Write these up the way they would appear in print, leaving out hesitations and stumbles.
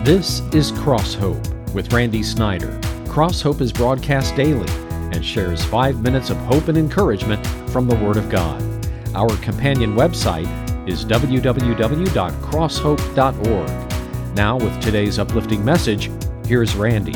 This is Cross Hope with Randy Snyder. Cross Hope is broadcast daily and shares 5 minutes of hope and encouragement from the Word of God. Our companion website is www.crosshope.org. Now, with today's uplifting message, here's Randy.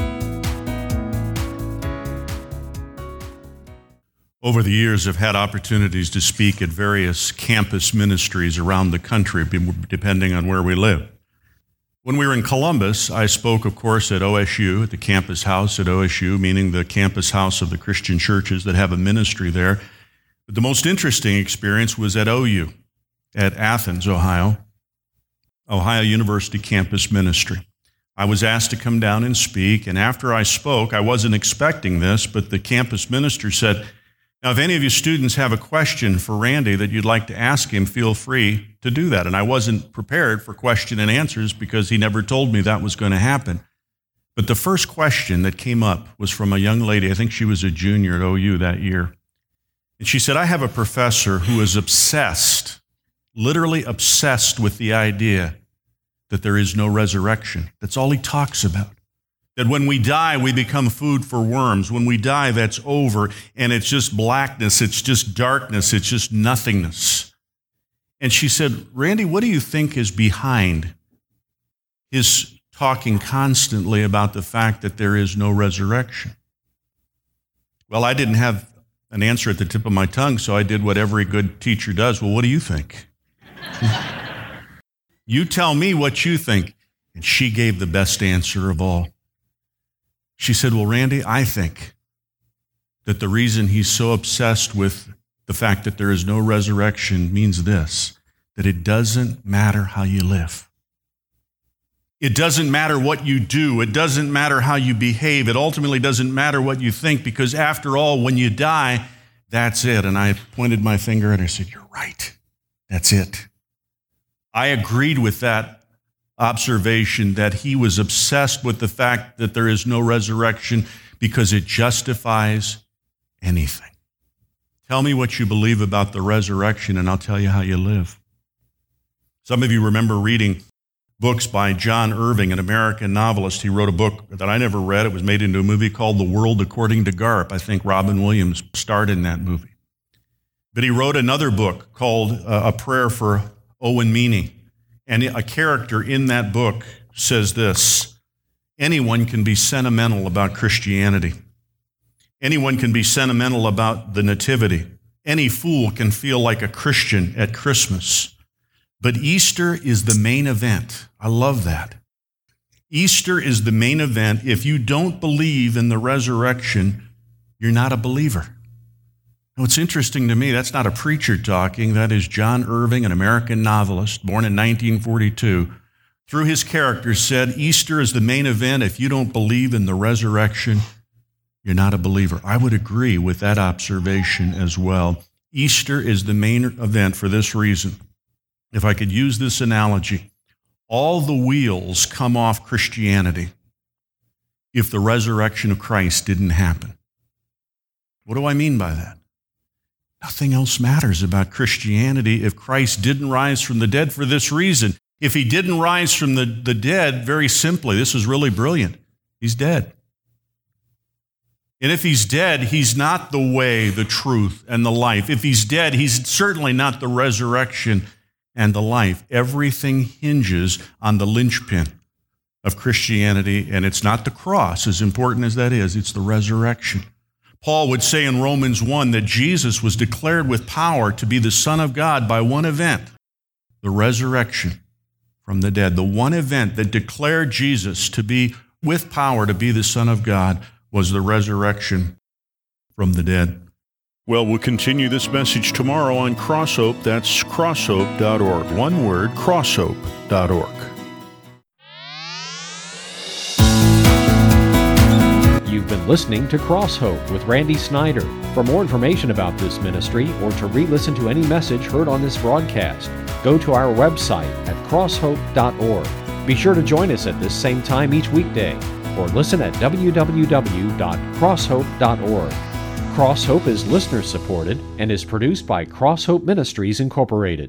Over the years, I've had opportunities to speak at various campus ministries around the country, depending on where we live. When we were in Columbus, I spoke, of course, at OSU, at the campus house at OSU, meaning the campus house of the Christian churches that have a ministry there. But the most interesting experience was at OU, at Athens, Ohio University Campus Ministry. I was asked to come down and speak, and after I spoke, I wasn't expecting this, but the campus minister said, "Now, if any of you students have a question for Randy that you'd like to ask him, feel free to do that." And I wasn't prepared for question and answers because he never told me that was going to happen. But the first question that came up was from a young lady. I think she was a junior at OU that year. And she said, "I have a professor who is obsessed, literally obsessed with the idea that there is no resurrection. That's all he talks about. That when we die, we become food for worms. When we die, that's over, and it's just blackness, it's just darkness, it's just nothingness." And she said, "Randy, what do you think is behind his talking constantly about the fact that there is no resurrection?" Well, I didn't have an answer at the tip of my tongue, so I did what every good teacher does. "Well, what do you think?" "You tell me what you think." And she gave the best answer of all. She said, "Well, Randy, I think that the reason he's so obsessed with the fact that there is no resurrection means this, that it doesn't matter how you live. It doesn't matter what you do. It doesn't matter how you behave. It ultimately doesn't matter what you think, because after all, when you die, that's it." And I pointed my finger and I said, "You're right. That's it." I agreed with that observation, that he was obsessed with the fact that there is no resurrection because it justifies anything. Tell me what you believe about the resurrection and I'll tell you how you live. Some of you remember reading books by John Irving, an American novelist. He wrote a book that I never read. It was made into a movie called The World According to Garp. I think Robin Williams starred in that movie. But he wrote another book called A Prayer for Owen Meany. And a character in that book says this: anyone can be sentimental about Christianity. Anyone can be sentimental about the Nativity. Any fool can feel like a Christian at Christmas. But Easter is the main event. I love that. Easter is the main event. If you don't believe in the resurrection, you're not a believer. Now, it's interesting to me, that's not a preacher talking. That is John Irving, an American novelist, born in 1942. Through his character said, Easter is the main event. If you don't believe in the resurrection, you're not a believer. I would agree with that observation as well. Easter is the main event for this reason. If I could use this analogy, all the wheels come off Christianity if the resurrection of Christ didn't happen. What do I mean by that? Nothing else matters about Christianity if Christ didn't rise from the dead for this reason. If he didn't rise from the dead, very simply, this is really brilliant, he's dead. And if he's dead, he's not the way, the truth, and the life. If he's dead, he's certainly not the resurrection and the life. Everything hinges on the linchpin of Christianity, and it's not the cross, as important as that is, it's the resurrection. Paul would say in Romans 1 that Jesus was declared with power to be the Son of God by one event, the resurrection from the dead. The one event that declared Jesus to be with power to be the Son of God was the resurrection from the dead. Well, we'll continue this message tomorrow on Cross Hope. That's crosshope.org. One word, crosshope.org. You've been listening to Cross Hope with Randy Snyder. For more information about this ministry or to re-listen to any message heard on this broadcast, go to our website at crosshope.org. Be sure to join us at this same time each weekday or listen at www.crosshope.org. Cross Hope is listener supported and is produced by Cross Hope Ministries Incorporated.